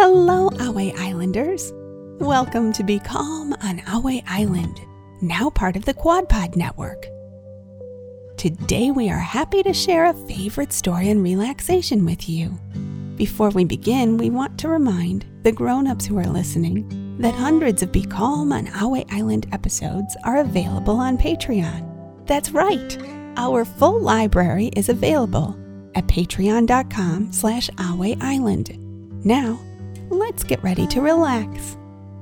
Hello, Ahway Islanders. Welcome to Be Calm on Ahway Island, now part of the QuadPod Network. Today we are happy to share a favorite story on relaxation with you. Before we begin, we want to remind the grown-ups who are listening that hundreds of Be Calm on Ahway Island episodes are available on Patreon. That's right, our full library is available at patreon.com/Ahway Island. Now, let's get ready to relax.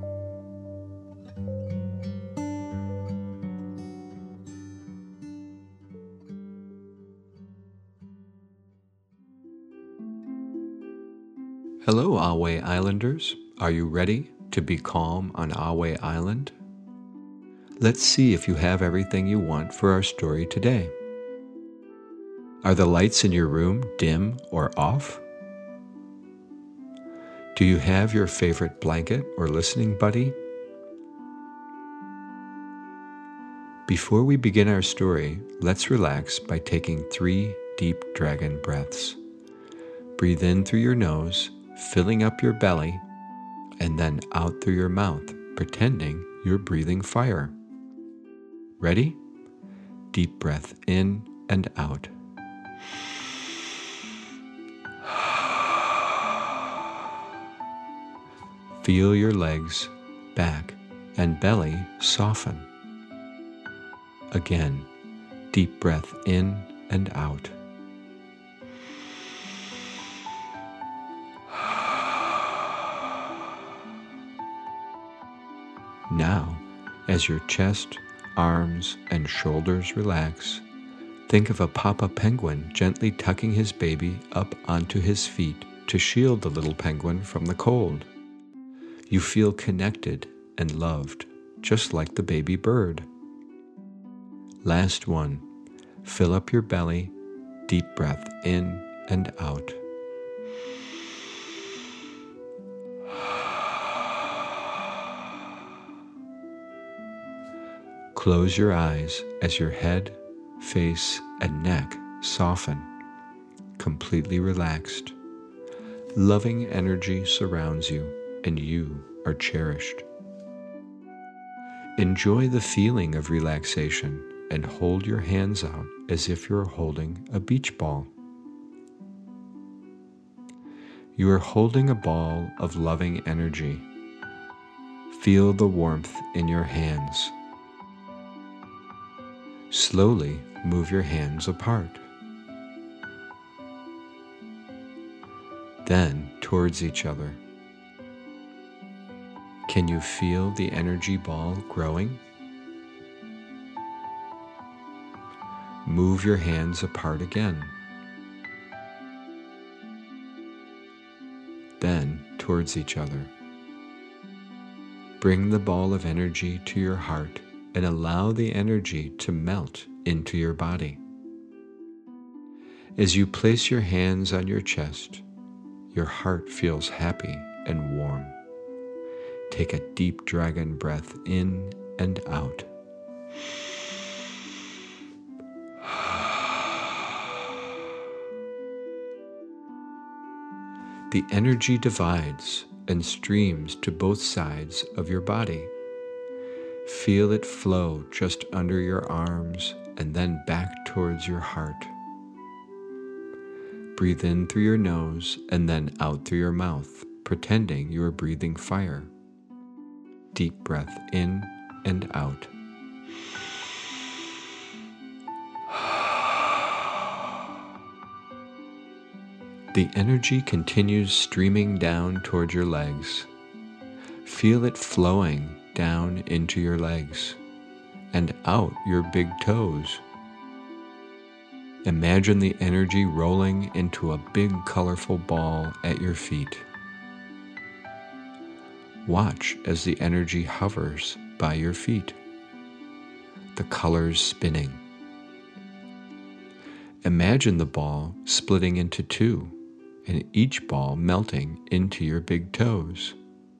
Hello, Ahway Islanders. Are you ready to be calm on Ahway Island? Let's see if you have everything you want for our story today. Are the lights in your room dim or off? Do you have your favorite blanket or listening buddy? Before we begin our story, let's relax by taking 3 deep dragon breaths. Breathe in through your nose, filling up your belly, and then out through your mouth, pretending you're breathing fire. Ready? Deep breath in and out. Feel your legs, back, and belly soften. Again, deep breath in and out. Now, as your chest, arms, and shoulders relax, think of a papa penguin gently tucking his baby up onto his feet to shield the little penguin from the cold. You feel connected and loved, just like the baby bird. Last one, fill up your belly, deep breath in and out. Close your eyes as your head, face, and neck soften, completely relaxed. Loving energy surrounds you, and you are cherished. Enjoy the feeling of relaxation and hold your hands out as if you're holding a beach ball. You are holding a ball of loving energy. Feel the warmth in your hands. Slowly move your hands apart. Then towards each other. Can you feel the energy ball growing? Move your hands apart again. Then towards each other. Bring the ball of energy to your heart and allow the energy to melt into your body. As you place your hands on your chest, your heart feels happy and warm. Take a deep dragon breath in and out. The energy divides and streams to both sides of your body. Feel it flow just under your arms and then back towards your heart. Breathe in through your nose and then out through your mouth, pretending you are breathing fire. Deep breath in and out. The energy continues streaming down toward your legs. Feel it flowing down into your legs and out your big toes. Imagine the energy rolling into a big colorful ball at your feet. Watch as the energy hovers by your feet, the colors spinning. Imagine the ball splitting into 2, and each ball melting into your big toes.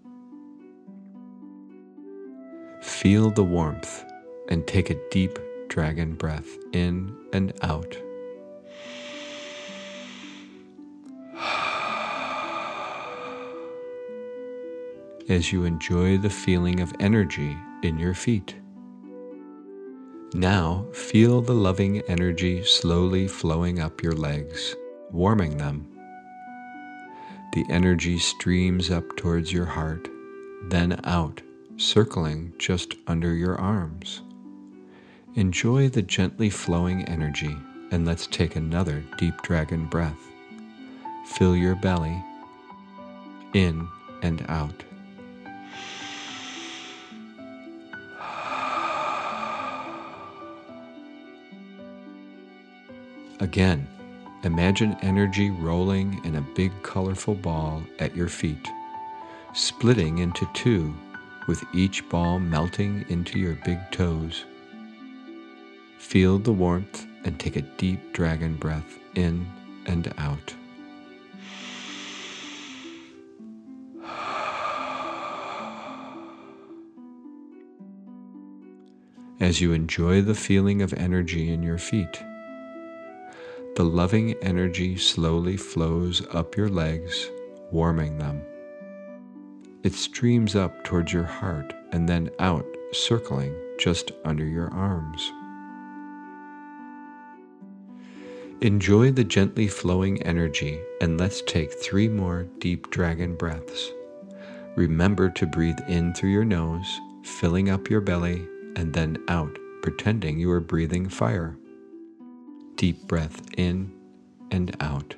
Feel the warmth and take a deep dragon breath in and out. as you enjoy the feeling of energy in your feet. Now feel the loving energy slowly flowing up your legs, warming them. The energy streams up towards your heart, then out, circling just under your arms. Enjoy the gently flowing energy, and let's take another deep dragon breath. Fill your belly, in and out. Again, imagine energy rolling in a big colorful ball at your feet, splitting into two, with each ball melting into your big toes. Feel the warmth and take a deep dragon breath in and out. As you enjoy the feeling of energy in your feet, the loving energy slowly flows up your legs, warming them. It streams up towards your heart and then out, circling just under your arms. Enjoy the gently flowing energy, and let's take 3 more deep dragon breaths. Remember to breathe in through your nose, filling up your belly, and then out, pretending you are breathing fire. Deep breath in and out.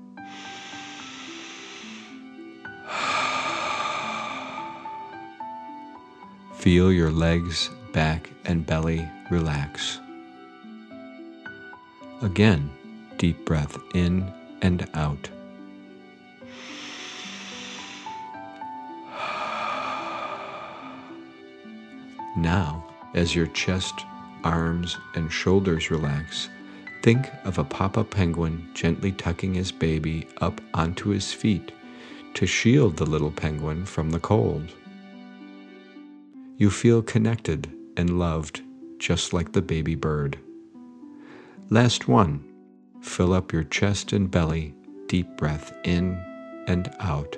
Feel your legs, back, and belly relax. Again, deep breath in and out. Now, as your chest, arms, and shoulders relax, think of a papa penguin gently tucking his baby up onto his feet to shield the little penguin from the cold. You feel connected and loved, just like the baby bird. Last one, fill up your chest and belly, deep breath in and out.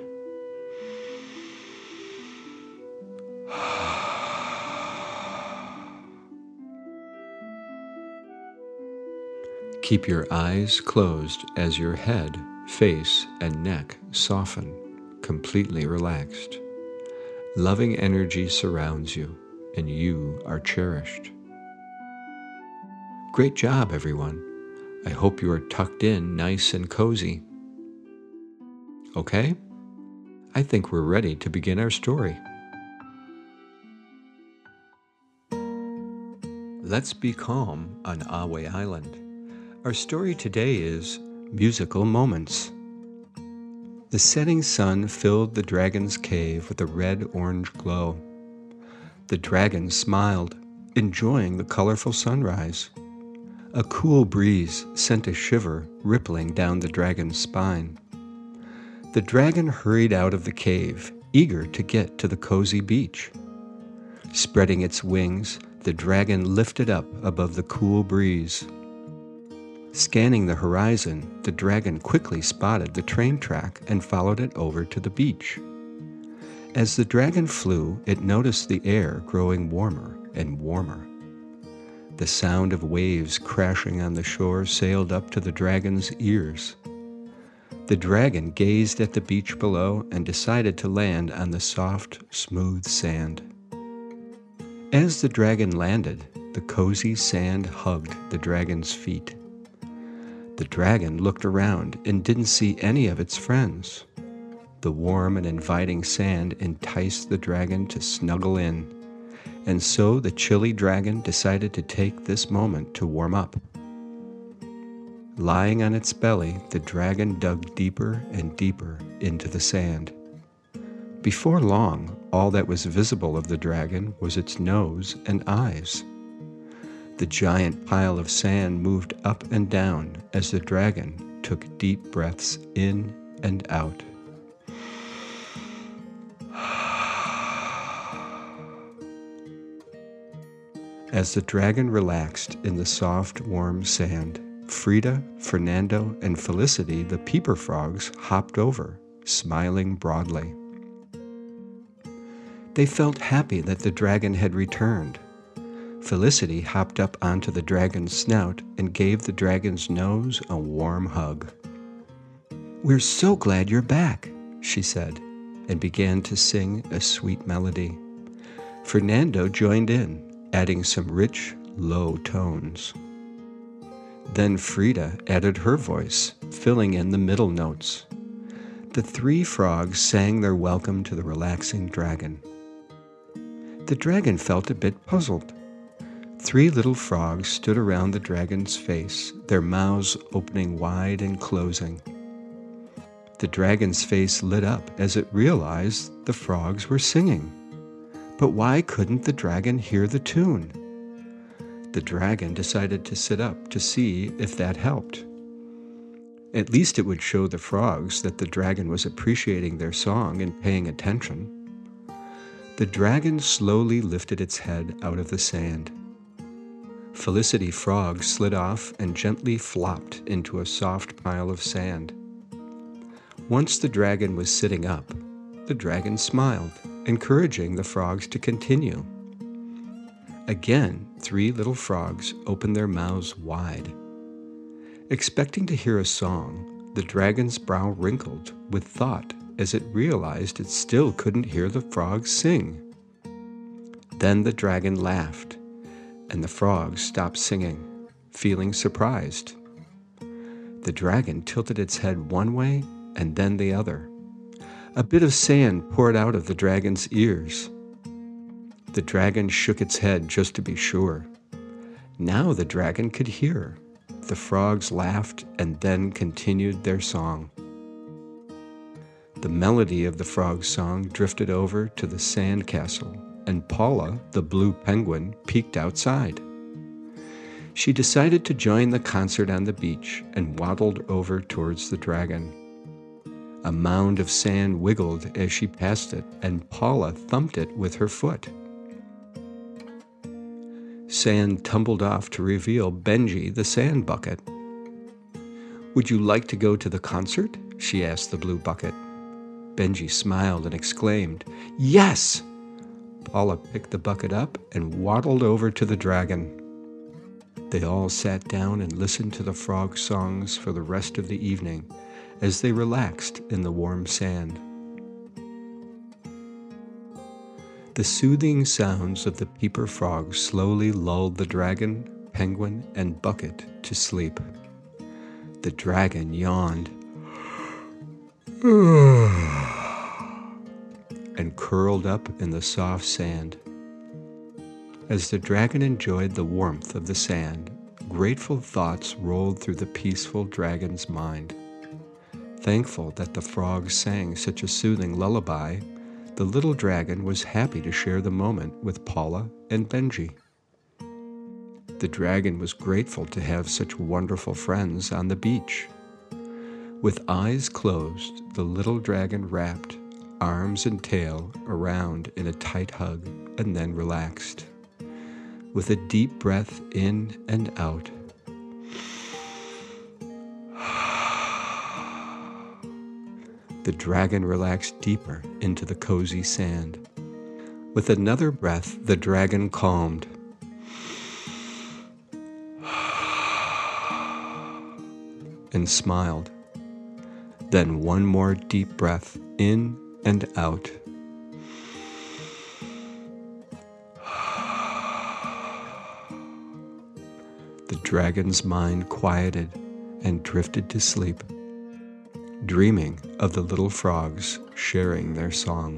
Keep your eyes closed as your head, face, and neck soften, completely relaxed. Loving energy surrounds you, and you are cherished. Great job, everyone. I hope you are tucked in nice and cozy. Okay? I think we're ready to begin our story. Let's be calm on Ahway Island. Our story today is Musical Moments. The setting sun filled the dragon's cave with a red-orange glow. The dragon smiled, enjoying the colorful sunrise. A cool breeze sent a shiver rippling down the dragon's spine. The dragon hurried out of the cave, eager to get to the cozy beach. Spreading its wings, the dragon lifted up above the cool breeze. Scanning the horizon, the dragon quickly spotted the train track and followed it over to the beach. As the dragon flew, it noticed the air growing warmer and warmer. The sound of waves crashing on the shore sailed up to the dragon's ears. The dragon gazed at the beach below and decided to land on the soft, smooth sand. As the dragon landed, the cozy sand hugged the dragon's feet. The dragon looked around and didn't see any of its friends. The warm and inviting sand enticed the dragon to snuggle in, and so the chilly dragon decided to take this moment to warm up. Lying on its belly, the dragon dug deeper and deeper into the sand. Before long, all that was visible of the dragon was its nose and eyes. The giant pile of sand moved up and down as the dragon took deep breaths in and out. As the dragon relaxed in the soft, warm sand, Frida, Fernando, and Felicity, the peeper frogs, hopped over, smiling broadly. They felt happy that the dragon had returned. Felicity hopped up onto the dragon's snout and gave the dragon's nose a warm hug. "We're so glad you're back," she said, and began to sing a sweet melody. Fernando joined in, adding some rich, low tones. Then Frida added her voice, filling in the middle notes. The three frogs sang their welcome to the relaxing dragon. The dragon felt a bit puzzled. Three little frogs stood around the dragon's face, their mouths opening wide and closing. The dragon's face lit up as it realized the frogs were singing. But why couldn't the dragon hear the tune? The dragon decided to sit up to see if that helped. At least it would show the frogs that the dragon was appreciating their song and paying attention. The dragon slowly lifted its head out of the sand. Felicity Frog slid off and gently flopped into a soft pile of sand. Once the dragon was sitting up, the dragon smiled, encouraging the frogs to continue. Again, three little frogs opened their mouths wide. Expecting to hear a song, the dragon's brow wrinkled with thought as it realized it still couldn't hear the frogs sing. Then the dragon laughed, and the frogs stopped singing, feeling surprised. The dragon tilted its head one way and then the other. A bit of sand poured out of the dragon's ears. The dragon shook its head just to be sure. Now the dragon could hear. The frogs laughed and then continued their song. The melody of the frog's song drifted over to the sand castle, and Paula, the blue penguin, peeked outside. She decided to join the concert on the beach and waddled over towards the dragon. A mound of sand wiggled as she passed it, and Paula thumped it with her foot. Sand tumbled off to reveal Benji the sand bucket. "Would you like to go to the concert?" she asked the blue bucket. Benji smiled and exclaimed, "Yes!" Paula picked the bucket up and waddled over to the dragon. They all sat down and listened to the frog songs for the rest of the evening as they relaxed in the warm sand. The soothing sounds of the peeper frogs slowly lulled the dragon, penguin, and bucket to sleep. The dragon yawned and curled up in the soft sand. As the dragon enjoyed the warmth of the sand, grateful thoughts rolled through the peaceful dragon's mind. Thankful that the frogs sang such a soothing lullaby, the little dragon was happy to share the moment with Paula and Benji. The dragon was grateful to have such wonderful friends on the beach. With eyes closed, the little dragon wrapped arms and tail around in a tight hug and then relaxed. With a deep breath in and out, the dragon relaxed deeper into the cozy sand. With another breath, the dragon calmed. And smiled. Then one more deep breath in and out. The dragon's mind quieted and drifted to sleep, dreaming of the little frogs sharing their song.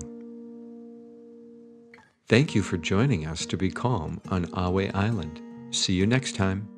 Thank you for joining us to be calm on Ahway Island. See you next time.